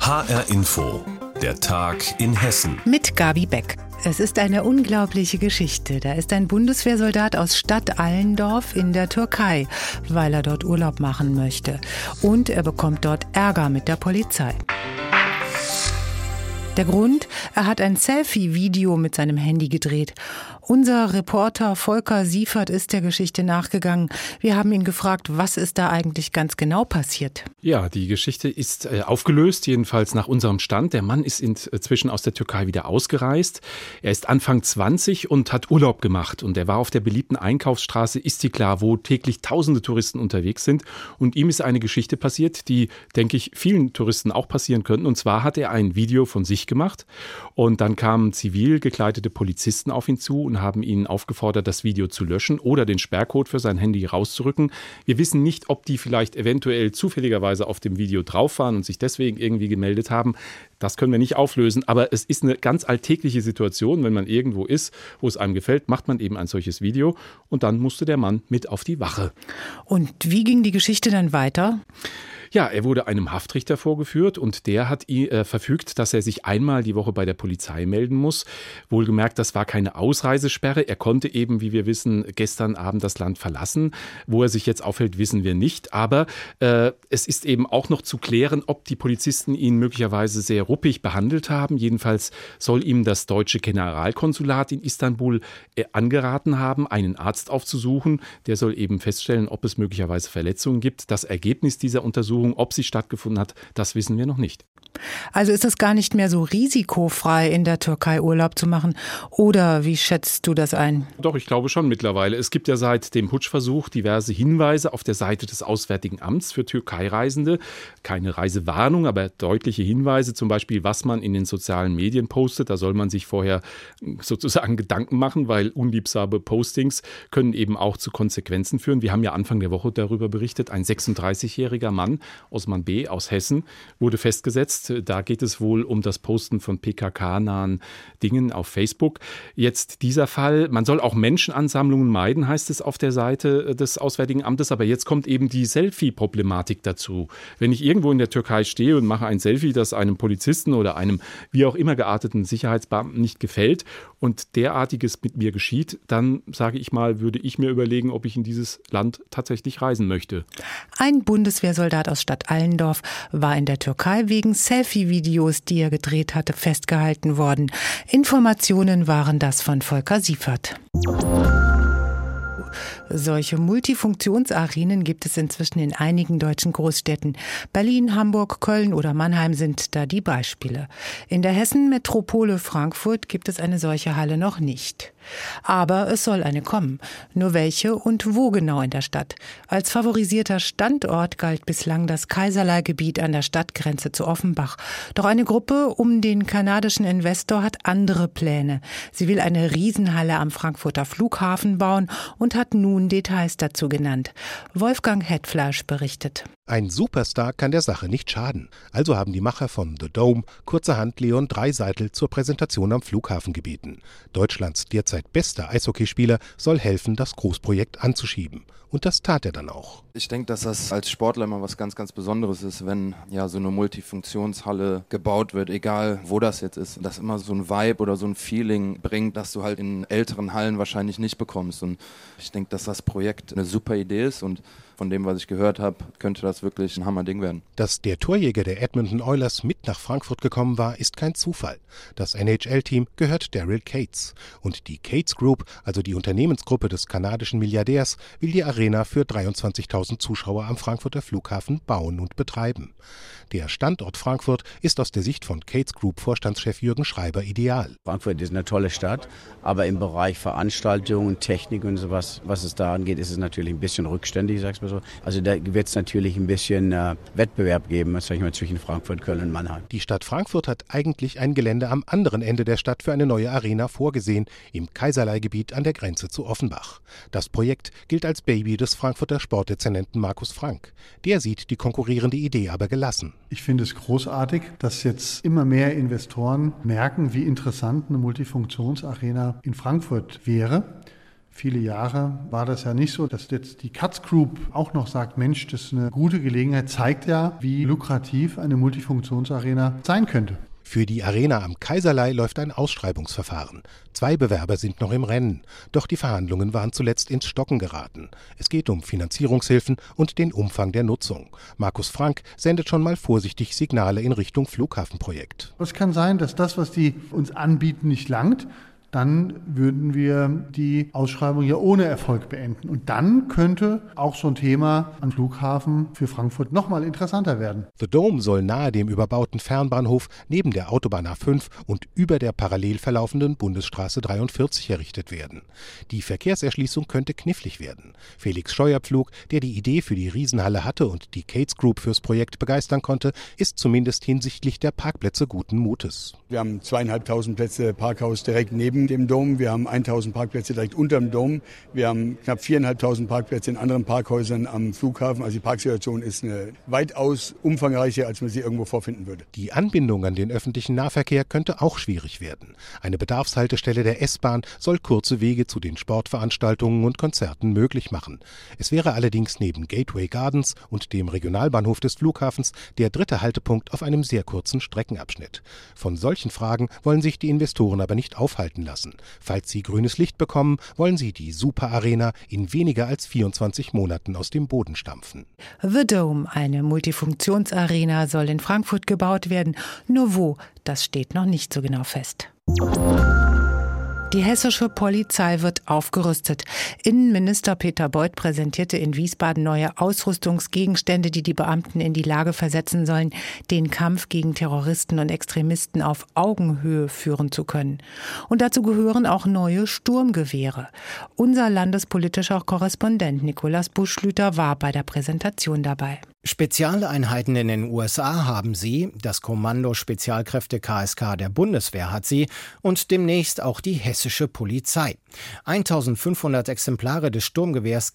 HR Info, der Tag in Hessen. Mit Gabi Beck. Es ist eine unglaubliche Geschichte. Da ist ein Bundeswehrsoldat aus Stadt Allendorf in der Türkei, weil er dort Urlaub machen möchte. Und er bekommt dort Ärger mit der Polizei. Der Grund? Er hat ein Selfie-Video mit seinem Handy gedreht. Unser Reporter Volker Siefert ist der Geschichte nachgegangen. Wir haben ihn gefragt, was ist da eigentlich ganz genau passiert? Ja, die Geschichte ist aufgelöst, jedenfalls nach unserem Stand. Der Mann ist inzwischen aus der Türkei wieder ausgereist. Er ist Anfang 20 und hat Urlaub gemacht. Und er war auf der beliebten Einkaufsstraße Istiklal, wo täglich tausende Touristen unterwegs sind. Und ihm ist eine Geschichte passiert, die, denke ich, vielen Touristen auch passieren könnten. Und zwar hat er ein Video von sich gemacht. Und dann kamen zivil gekleidete Polizisten auf ihn zu und haben ihn aufgefordert, das Video zu löschen oder den Sperrcode für sein Handy rauszurücken. Wir wissen nicht, ob die vielleicht eventuell zufälligerweise auf dem Video drauf waren und sich deswegen irgendwie gemeldet haben. Das können wir nicht auflösen, aber es ist eine ganz alltägliche Situation. Wenn man irgendwo ist, wo es einem gefällt, macht man eben ein solches Video und dann musste der Mann mit auf die Wache. Und wie ging die Geschichte dann weiter? Ja, er wurde einem Haftrichter vorgeführt und der hat verfügt, dass er sich einmal die Woche bei der Polizei melden muss. Wohlgemerkt, das war keine Ausreisesperre. Er konnte eben, wie wir wissen, gestern Abend das Land verlassen. Wo er sich jetzt aufhält, wissen wir nicht. Aber es ist eben auch noch zu klären, ob die Polizisten ihn möglicherweise sehr ruppig behandelt haben. Jedenfalls soll ihm das deutsche Generalkonsulat in Istanbul angeraten haben, einen Arzt aufzusuchen. Der soll eben feststellen, ob es möglicherweise Verletzungen gibt. Das Ergebnis dieser Untersuchung, ob sie stattgefunden hat, das wissen wir noch nicht. Also ist es gar nicht mehr so risikofrei, in der Türkei Urlaub zu machen? Oder wie schätzt du das ein? Doch, ich glaube schon mittlerweile. Es gibt ja seit dem Putschversuch diverse Hinweise auf der Seite des Auswärtigen Amts für Türkei-Reisende. Keine Reisewarnung, aber deutliche Hinweise, zum Beispiel, was man in den sozialen Medien postet. Da soll man sich vorher sozusagen Gedanken machen, weil unliebsame Postings können eben auch zu Konsequenzen führen. Wir haben ja Anfang der Woche darüber berichtet, ein 36-jähriger Mann, Osman B. aus Hessen, wurde festgesetzt. Da geht es wohl um das Posten von PKK-nahen Dingen auf Facebook. Jetzt dieser Fall, man soll auch Menschenansammlungen meiden, heißt es auf der Seite des Auswärtigen Amtes, aber jetzt kommt eben die Selfie-Problematik dazu. Wenn ich irgendwo in der Türkei stehe und mache ein Selfie, das einem Polizisten oder einem wie auch immer gearteten Sicherheitsbeamten nicht gefällt und derartiges mit mir geschieht, dann, sage ich mal, würde ich mir überlegen, ob ich in dieses Land tatsächlich reisen möchte. Ein Bundeswehrsoldat aus Stadt Allendorf war in der Türkei wegen Selfie-Videos, die er gedreht hatte, festgehalten worden. Informationen waren das von Volker Siefert. Solche Multifunktionsarenen gibt es inzwischen in einigen deutschen Großstädten. Berlin, Hamburg, Köln oder Mannheim sind da die Beispiele. In der Hessen-Metropole Frankfurt gibt es eine solche Halle noch nicht. Aber es soll eine kommen. Nur welche und wo genau in der Stadt? Als favorisierter Standort galt bislang das Kaiserlei-Gebiet an der Stadtgrenze zu Offenbach. Doch eine Gruppe um den kanadischen Investor hat andere Pläne. Sie will eine Riesenhalle am Frankfurter Flughafen bauen und hat nun Details dazu genannt. Wolfgang Hetfleisch berichtet. Ein Superstar kann der Sache nicht schaden. Also haben die Macher von The Dome kurzerhand Leon Dreiseitel zur Präsentation am Flughafen gebeten. Deutschlands derzeit bester Eishockeyspieler soll helfen, das Großprojekt anzuschieben. Und das tat er dann auch. Ich denke, dass das als Sportler immer was ganz, ganz Besonderes ist, wenn ja so eine Multifunktionshalle gebaut wird, egal wo das jetzt ist. Das immer so ein Vibe oder so ein Feeling bringt, das du halt in älteren Hallen wahrscheinlich nicht bekommst. Und ich denke, dass das Projekt eine super Idee ist und von dem, was ich gehört habe, könnte das wirklich ein Hammerding werden. Dass der Torjäger der Edmonton Oilers mit nach Frankfurt gekommen war, ist kein Zufall. Das NHL-Team gehört Daryl Katz. Und die Katz Group, also die Unternehmensgruppe des kanadischen Milliardärs, will die Arena für 23.000 Zuschauer am Frankfurter Flughafen bauen und betreiben. Der Standort Frankfurt ist aus der Sicht von Katz Group Vorstandschef Jürgen Schreiber ideal. Frankfurt ist eine tolle Stadt, aber im Bereich Veranstaltungen, Technik und sowas, was es da angeht, ist es natürlich ein bisschen rückständig, sag's mal so. Also da wird es natürlich ein bisschen Wettbewerb geben, sag ich mal, zwischen Frankfurt, Köln und Mannheim. Die Stadt Frankfurt hat eigentlich ein Gelände am anderen Ende der Stadt für eine neue Arena vorgesehen, im Kaiserlei-Gebiet an der Grenze zu Offenbach. Das Projekt gilt als Baby des Frankfurter Sportdezernenten Markus Frank. Der sieht die konkurrierende Idee aber gelassen. Ich finde es großartig, dass jetzt immer mehr Investoren merken, wie interessant eine Multifunktionsarena in Frankfurt wäre. Viele Jahre war das ja nicht so, dass jetzt die Katz Group auch noch sagt, Mensch, das ist eine gute Gelegenheit, zeigt ja, wie lukrativ eine Multifunktionsarena sein könnte. Für die Arena am Kaiserlei läuft ein Ausschreibungsverfahren. 2 Bewerber sind noch im Rennen. Doch die Verhandlungen waren zuletzt ins Stocken geraten. Es geht um Finanzierungshilfen und den Umfang der Nutzung. Markus Frank sendet schon mal vorsichtig Signale in Richtung Flughafenprojekt. Es kann sein, dass das, was die uns anbieten, nicht langt. Dann würden wir die Ausschreibung ja ohne Erfolg beenden. Und dann könnte auch so ein Thema am Flughafen für Frankfurt nochmal interessanter werden. The Dome soll nahe dem überbauten Fernbahnhof neben der Autobahn A5 und über der parallel verlaufenden Bundesstraße 43 errichtet werden. Die Verkehrserschließung könnte knifflig werden. Felix Scheuerpflug, der die Idee für die Riesenhalle hatte und die Cates Group fürs Projekt begeistern konnte, ist zumindest hinsichtlich der Parkplätze guten Mutes. Wir haben 2.500 Plätze Parkhaus direkt neben dem Dom. Wir haben 1.000 Parkplätze direkt unterm Dom. Wir haben knapp 4.500 Parkplätze in anderen Parkhäusern am Flughafen. Also die Parksituation ist eine weitaus umfangreicher, als man sie irgendwo vorfinden würde. Die Anbindung an den öffentlichen Nahverkehr könnte auch schwierig werden. Eine Bedarfshaltestelle der S-Bahn soll kurze Wege zu den Sportveranstaltungen und Konzerten möglich machen. Es wäre allerdings neben Gateway Gardens und dem Regionalbahnhof des Flughafens der 3. Haltepunkt auf einem sehr kurzen Streckenabschnitt. Von solchen Fragen wollen sich die Investoren aber nicht aufhalten lassen. Falls sie grünes Licht bekommen, wollen sie die Super Arena in weniger als 24 Monaten aus dem Boden stampfen. The Dome, eine Multifunktionsarena, soll in Frankfurt gebaut werden. Nur wo, das steht noch nicht so genau fest. Die hessische Polizei wird aufgerüstet. Innenminister Peter Beuth präsentierte in Wiesbaden neue Ausrüstungsgegenstände, die die Beamten in die Lage versetzen sollen, den Kampf gegen Terroristen und Extremisten auf Augenhöhe führen zu können. Und dazu gehören auch neue Sturmgewehre. Unser landespolitischer Korrespondent Nikolaus Buschlüter war bei der Präsentation dabei. Spezialeinheiten in den USA haben sie, das Kommando Spezialkräfte KSK der Bundeswehr hat sie und demnächst auch die hessische Polizei. 1500 Exemplare des Sturmgewehrs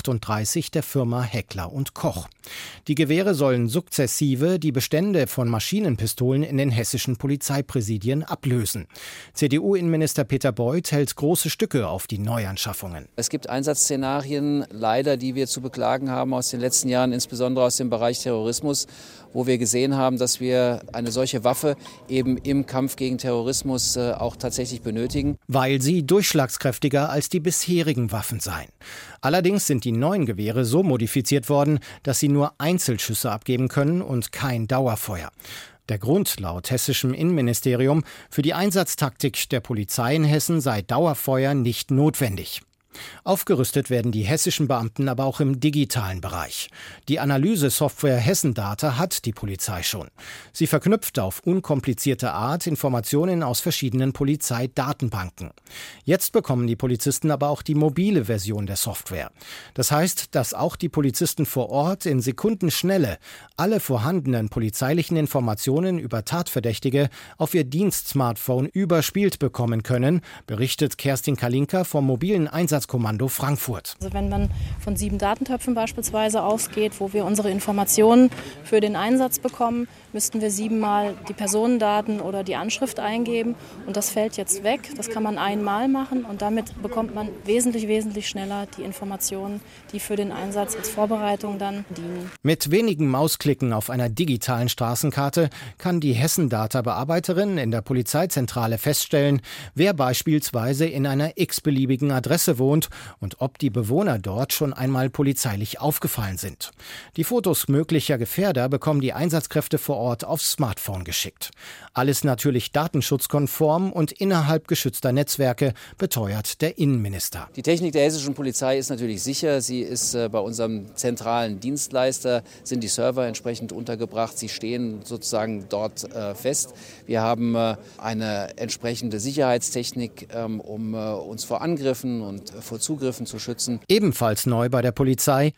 G38 der Firma Heckler & Koch. Die Gewehre sollen sukzessive die Bestände von Maschinenpistolen in den hessischen Polizeipräsidien ablösen. CDU-Innenminister Peter Beuth hält große Stücke auf die Neuanschaffungen. Es gibt Einsatzszenarien, leider, die wir zu beklagen haben aus den letzten Jahren, insbesondere aus dem Bereich Terrorismus, wo wir gesehen haben, dass wir eine solche Waffe eben im Kampf gegen Terrorismus auch tatsächlich benötigen. Weil sie durchschlagskräftiger als die bisherigen Waffen seien. Allerdings sind die neuen Gewehre so modifiziert worden, dass sie nur Einzelschüsse abgeben können und kein Dauerfeuer. Der Grund laut hessischem Innenministerium für die Einsatztaktik der Polizei in Hessen sei Dauerfeuer nicht notwendig. Aufgerüstet werden die hessischen Beamten aber auch im digitalen Bereich. Die Analysesoftware Hessendata hat die Polizei schon. Sie verknüpft auf unkomplizierte Art Informationen aus verschiedenen Polizeidatenbanken. Jetzt bekommen die Polizisten aber auch die mobile Version der Software. Das heißt, dass auch die Polizisten vor Ort in Sekundenschnelle alle vorhandenen polizeilichen Informationen über Tatverdächtige auf ihr Dienstsmartphone überspielt bekommen können, berichtet Kerstin Kalinka vom mobilen Einsatzkommando Frankfurt. Also wenn man von 7 Datentöpfen beispielsweise ausgeht, wo wir unsere Informationen für den Einsatz bekommen, müssten wir 7-mal die Personendaten oder die Anschrift eingeben. Und das fällt jetzt weg. Das kann man einmal machen und damit bekommt man wesentlich schneller die Informationen, die für den Einsatz als Vorbereitung dann dienen. Mit wenigen Mausklicken auf einer digitalen Straßenkarte kann die Hessendata-Bearbeiterin in der Polizeizentrale feststellen, wer beispielsweise in einer x-beliebigen Adresse wohnt und ob die Bewohner dort schon einmal polizeilich aufgefallen sind. Die Fotos möglicher Gefährder bekommen die Einsatzkräfte vor Ort aufs Smartphone geschickt. Alles natürlich datenschutzkonform und innerhalb geschützter Netzwerke, beteuert der Innenminister. Die Technik der hessischen Polizei ist natürlich sicher. Sie ist bei unserem zentralen Dienstleister, sind die Server entsprechend untergebracht. Sie stehen sozusagen dort fest. Wir haben eine entsprechende Sicherheitstechnik, um uns vor Angriffen und vor Zugriffen zu schützen. Ebenfalls neu bei der Polizei: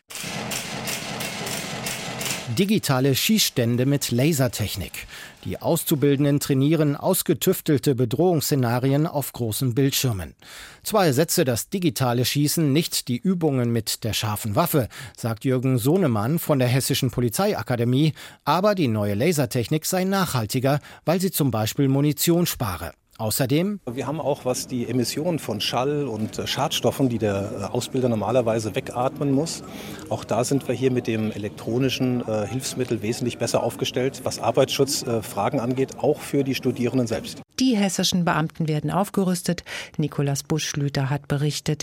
digitale Schießstände mit Lasertechnik. Die Auszubildenden trainieren ausgetüftelte Bedrohungsszenarien auf großen Bildschirmen. Zwar ersetze das digitale Schießen nicht die Übungen mit der scharfen Waffe, sagt Jürgen Sohnemann von der Hessischen Polizeiakademie, aber die neue Lasertechnik sei nachhaltiger, weil sie zum Beispiel Munition spare. Außerdem: Wir haben auch, was die Emissionen von Schall und Schadstoffen, die der Ausbilder normalerweise wegatmen muss, auch da sind wir hier mit dem elektronischen Hilfsmittel wesentlich besser aufgestellt, was Arbeitsschutzfragen angeht, auch für die Studierenden selbst. Die hessischen Beamten werden aufgerüstet. Nikolaus Busch-Schlüter hat berichtet.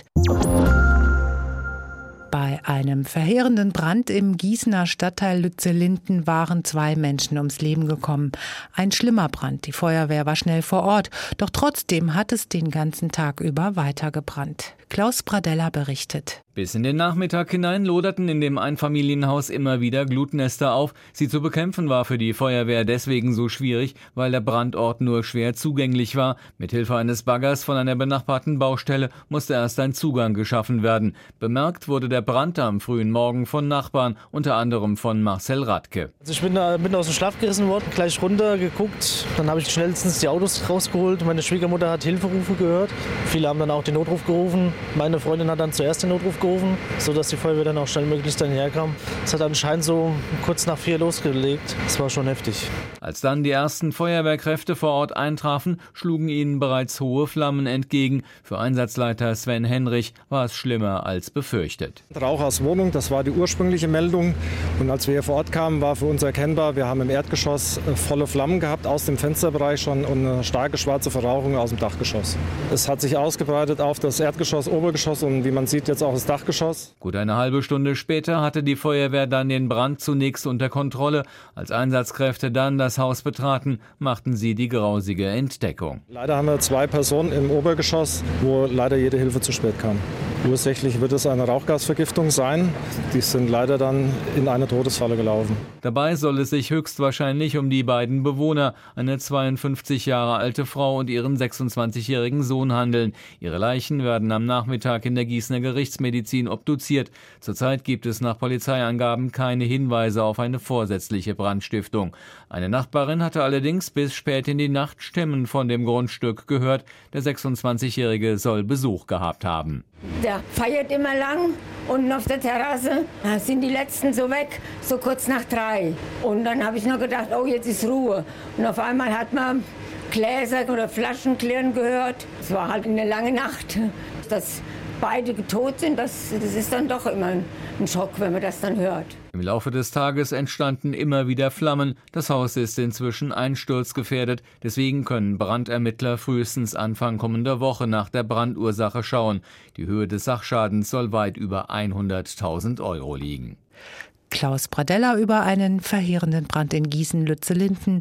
Bei einem verheerenden Brand im Gießener Stadtteil Lützellinden waren 2 Menschen ums Leben gekommen. Ein schlimmer Brand. Die Feuerwehr war schnell vor Ort. Doch trotzdem hat es den ganzen Tag über weitergebrannt. Klaus Pradella berichtet. Bis in den Nachmittag hinein loderten in dem Einfamilienhaus immer wieder Glutnester auf. Sie zu bekämpfen war für die Feuerwehr deswegen so schwierig, weil der Brandort nur schwer zugänglich war. Mithilfe eines Baggers von einer benachbarten Baustelle musste erst ein Zugang geschaffen werden. Bemerkt wurde der Brand am frühen Morgen von Nachbarn, unter anderem von Marcel Radke. Also ich bin aus dem Schlaf gerissen worden, gleich runter geguckt. Dann habe ich schnellstens die Autos rausgeholt. Meine Schwiegermutter hat Hilferufe gehört. Viele haben dann auch den Notruf gerufen. Meine Freundin hat dann zuerst den Notruf gerufen, sodass die Feuerwehr dann auch schnellmöglich dann herkam. Es hat anscheinend so kurz nach 4 losgelegt. Das war schon heftig. Als dann die ersten Feuerwehrkräfte vor Ort eintrafen, schlugen ihnen bereits hohe Flammen entgegen. Für Einsatzleiter Sven Henrich war es schlimmer als befürchtet. Rauch aus Wohnung, das war die ursprüngliche Meldung. Und als wir hier vor Ort kamen, war für uns erkennbar, wir haben im Erdgeschoss volle Flammen gehabt, aus dem Fensterbereich schon, und eine starke schwarze Verrauchung aus dem Dachgeschoss. Es hat sich ausgebreitet auf das Erdgeschoss, Obergeschoss und wie man sieht jetzt auch das Dachgeschoss. Gut eine halbe Stunde später hatte die Feuerwehr dann den Brand zunächst unter Kontrolle. Als Einsatzkräfte dann das Haus betraten, machten sie die grausige Entdeckung. Leider haben wir 2 Personen im Obergeschoss, wo leider jede Hilfe zu spät kam. Ursächlich wird es eine Rauchgasvergiftung sein. Die sind leider dann in eine Todesfalle gelaufen. Dabei soll es sich höchstwahrscheinlich um die beiden Bewohner, eine 52 Jahre alte Frau und ihren 26-jährigen Sohn handeln. Ihre Leichen werden am Nachmittag in der Gießener Gerichtsmedizin obduziert. Zurzeit gibt es nach Polizeiangaben keine Hinweise auf eine vorsätzliche Brandstiftung. Eine Nachbarin hatte allerdings bis spät in die Nacht Stimmen von dem Grundstück gehört. Der 26-Jährige soll Besuch gehabt haben. Der feiert immer lang. Unten auf der Terrasse sind die Letzten so weg, so kurz nach 3. Und dann habe ich noch gedacht, oh, jetzt ist Ruhe. Und auf einmal hat man Gläser oder Flaschen klirren gehört. Es war halt eine lange Nacht. Dass beide tot sind, das ist dann doch immer ein Schock, wenn man das dann hört. Im Laufe des Tages entstanden immer wieder Flammen. Das Haus ist inzwischen einsturzgefährdet. Deswegen können Brandermittler frühestens Anfang kommender Woche nach der Brandursache schauen. Die Höhe des Sachschadens soll weit über 100.000 € liegen. Klaus Pradella über einen verheerenden Brand in Gießen-Lützellinden.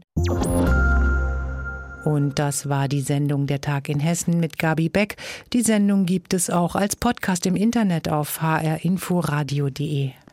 Und das war die Sendung Der Tag in Hessen mit Gabi Beck. Die Sendung gibt es auch als Podcast im Internet auf hrinforadio.de.